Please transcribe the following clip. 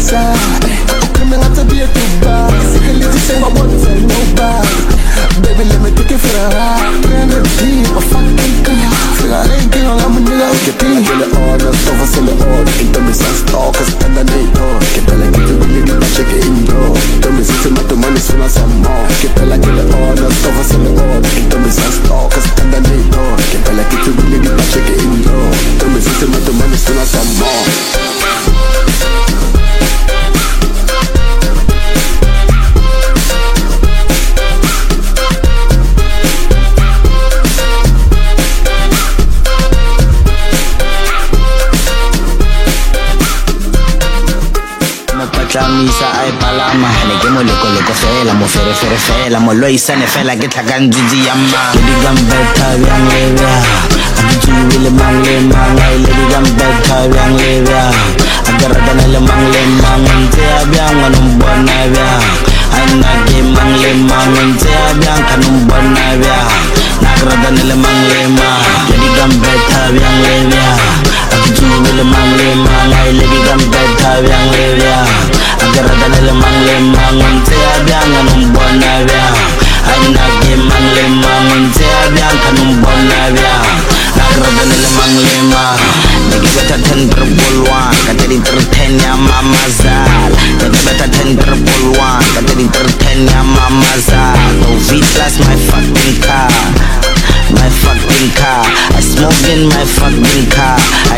outside. Coming out to be a goodbye. Sick of living, say I won't tell nobody. Baby, let me take it for a ride. Man, I'm deep, a fucking car. Feel I ain't getting on, I'm a nigga, okay, pin. Get it on, I'm so fast in the order. Ain't done me some stalkers, and I need more. Get better, get it really deep, check it in, bro. Don't be sitting at the money, soon as some more. Get better, get it on, I'm so fast in the order. Ain't done me some stalkers, and I need more. Get better, get it really deep, check it in, bro. Don't be sitting at the money, soon as some more. Tlamisa ay palama ne ke mo leko fela mo fere fela mo lo isane fela ke tlhakang jiji ya mma le digambeta byang lebya a di le mang le mang ai le digambeta byang lebya a di ratana le mang ntse a byang wa nombona byang ai na ke mang le mang ntse a byang ka nombona byang na ratana le mang le digambeta byang lebya a di le mang ai le digambeta byang lebya Agarada le mang nte abyang anumbona bya Aina ke mang le mang nte abyang kanumbona bya Agarada le mang Niki beta 10 triple 1 Kateri 10 ya mama zal Niki beta 10 triple 1 Kateri 10 ya mama zal No V-Class my fucking car My fucking car I smoke in my fucking car